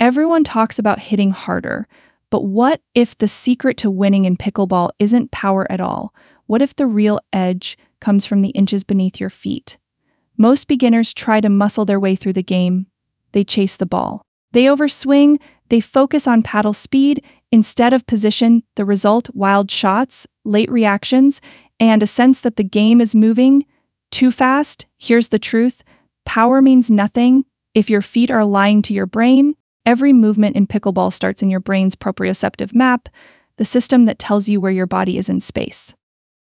Everyone talks about hitting harder, but what if the secret to winning in pickleball isn't power at all? What if the real edge comes from the inches beneath your feet? Most beginners try to muscle their way through the game. They chase the ball. They overswing, they focus on paddle speed instead of position. The result, wild shots, late reactions, and a sense that the game is moving too fast. Here's the truth. Power means nothing if your feet are lying to your brain. Every movement in pickleball starts in your brain's proprioceptive map, the system that tells you where your body is in space.